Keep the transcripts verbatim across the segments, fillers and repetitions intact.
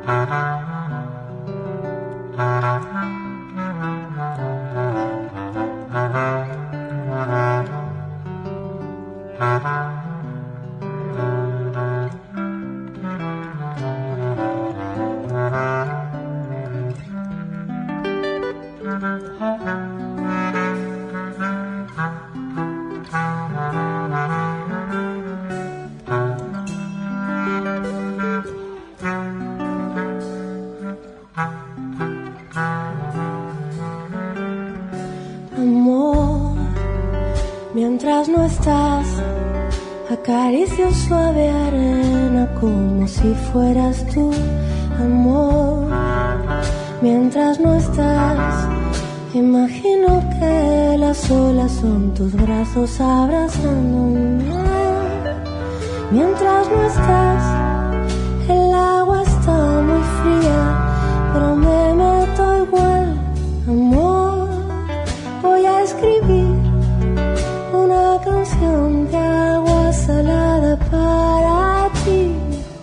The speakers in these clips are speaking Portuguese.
Mientras no estás, acaricio suave arena como si fueras tú, amor. Mientras no estás, imagino que las olas son tus brazos abrazándome. Mientras no estás, el agua está muy fría, pero me meto igual, amor. Voy a escribir una canción de agua salada para ti.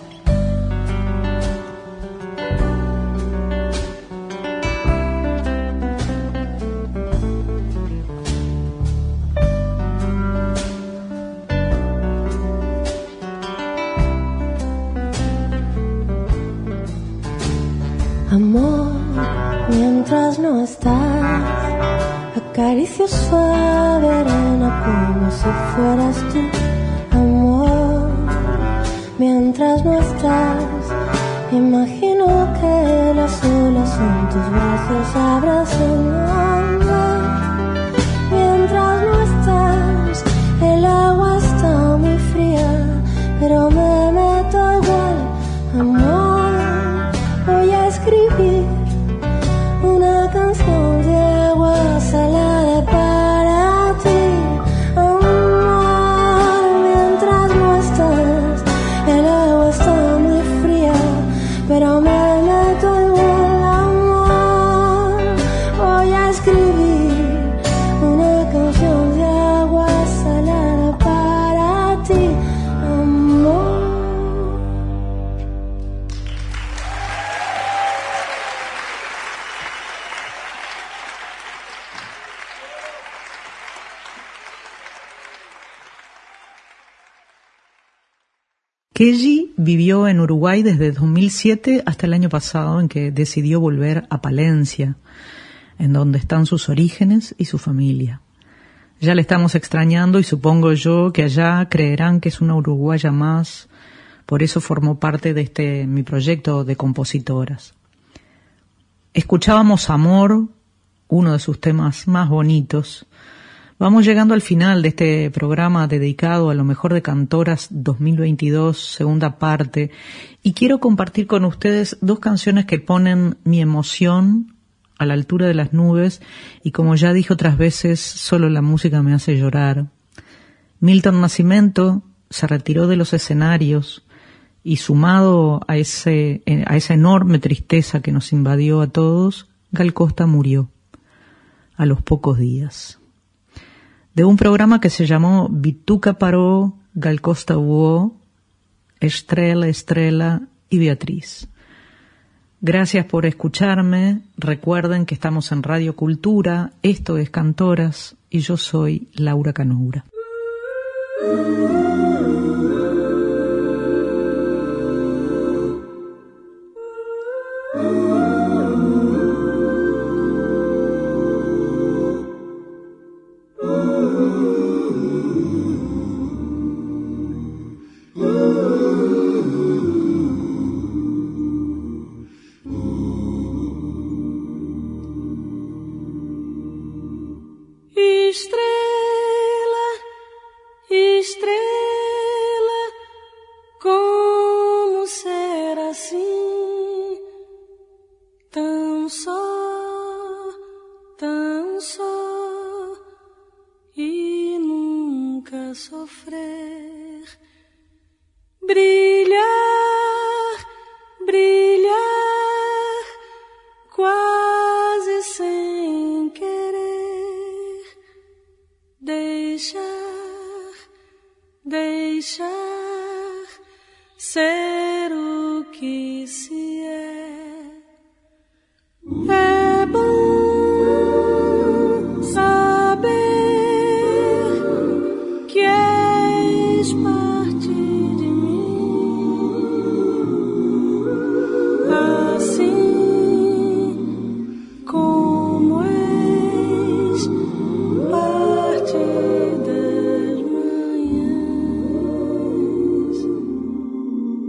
Amor, mientras no estás, acaricio suave arena como si fueras tú, amor. Mientras no estás, imagino que las olas son tus brazos abrazándome. Mientras no estás, el agua está muy fría, pero me meto igual, amor. Voy a escribir una canción de agua salada para ti, amor. Mientras no estás, el agua está muy fría, pero me meto igual, amor. Voy a escribir una canción de agua salada para ti, amor. Kelly vivió en Uruguay desde dos mil siete hasta el año pasado, en que decidió volver a Palencia, en donde están sus orígenes y su familia. Ya le estamos extrañando y supongo yo que allá creerán que es una uruguaya más, por eso formó parte de este mi proyecto de compositoras. Escuchábamos Amor, uno de sus temas más bonitos. Vamos llegando al final de este programa dedicado a lo mejor de Cantoras dos mil veintidós, segunda parte, y quiero compartir con ustedes dos canciones que ponen mi emoción a la altura de las nubes, y como ya dije otras veces, solo la música me hace llorar. Milton Nascimento se retiró de los escenarios y, sumado a ese, a esa enorme tristeza que nos invadió a todos, Gal Costa murió a los pocos días. De un programa que se llamó Bituca Paró, Gal Costa Huó, Estrella, Estrella y Beatriz. Gracias por escucharme. Recuerden que estamos en Radio Cultura, esto es Cantoras y yo soy Laura Canoura. Sofrer, brilhar, brilhar, quase sem querer, deixar, deixar ser o que se é.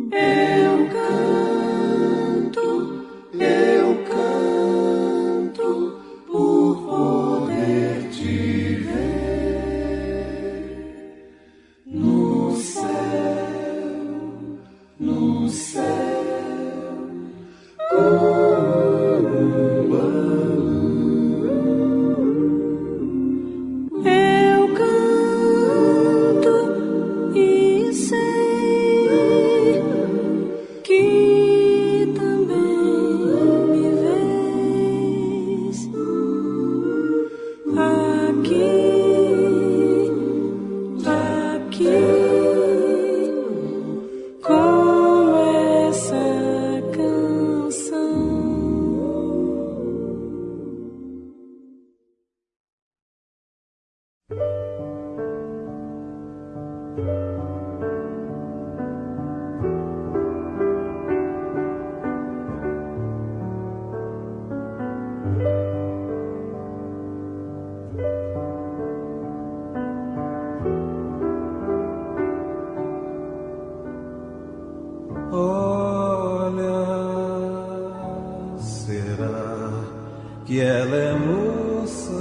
que ela é moça?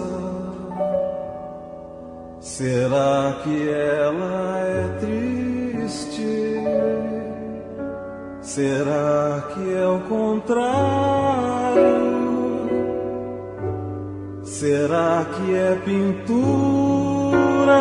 Será que ela é triste? Será que é o contrário? Será que é pintura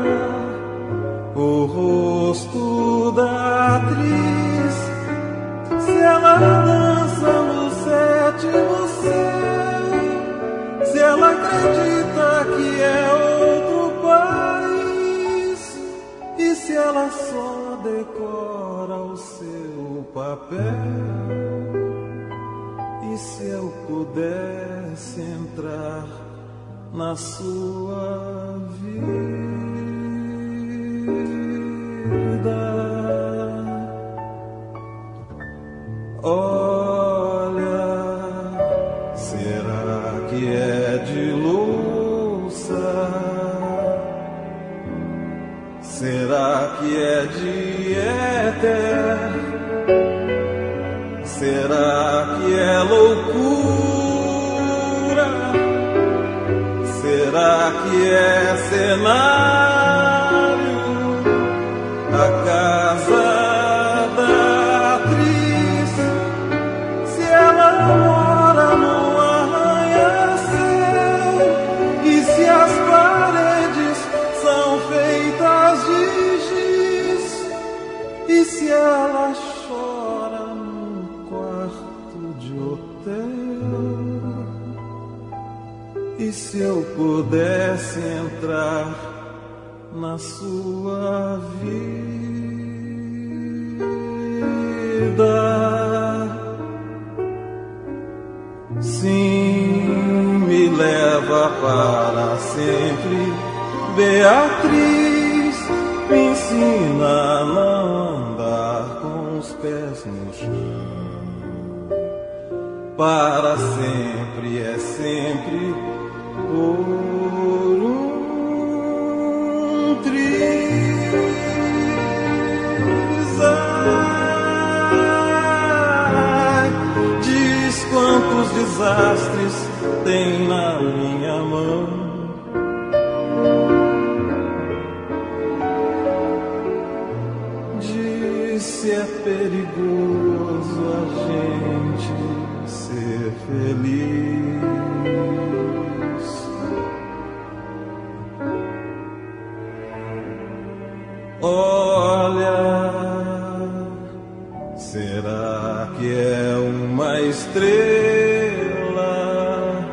o rosto da atriz? Se ela dança no sétimo céu, se ela acredita que é outro país, e se ela só decora o seu papel? E se eu pudesse entrar na sua vida? Olha, será que é de louça? Será que é de éter? Será que é loucura? Será que é cenário? A casa da atriz, se ela mora no arranha-céu, e se as paredes são feitas de giz, e se ela chora num quarto de hotel, e se eu pudesse entrar na sua vida? Sim, me leva para sempre, Beatriz, me ensina a não andar com os pés no chão. Para sempre é sempre por um triz. Ai, diz quantos desastres tem na minha mão. Diz se é perigoso a gente ser feliz. Olha, será que é uma estrela?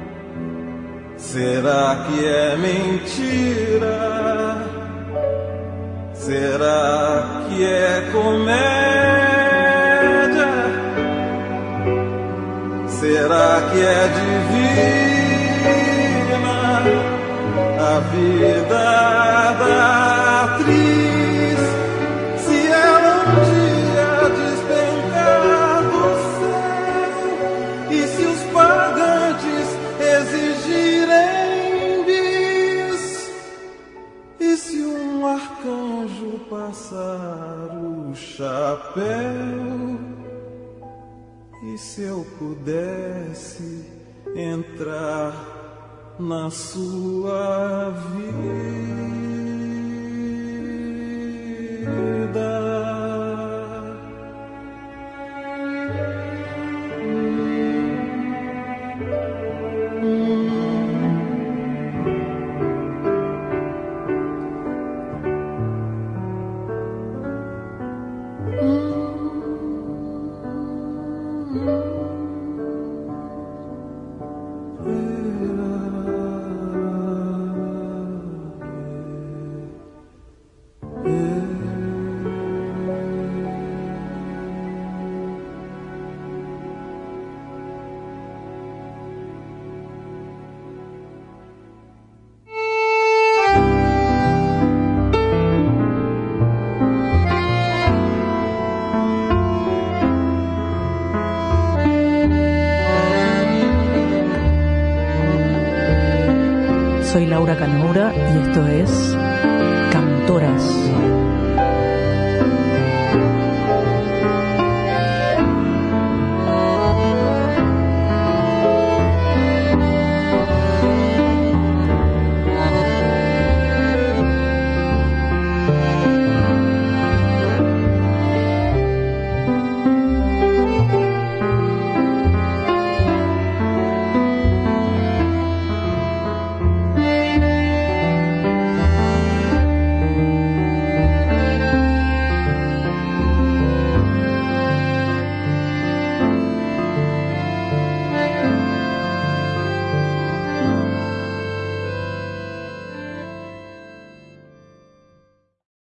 Será que é mentira? Será que é comédia? Será que é divina a vida da atriz? Se ela um dia despencar do céu, e se os pagantes exigirem bis, e se um arcanjo passar o chapéu? véu. E se eu pudesse entrar na sua vida. Soy Laura Canoura y esto es Cantoras.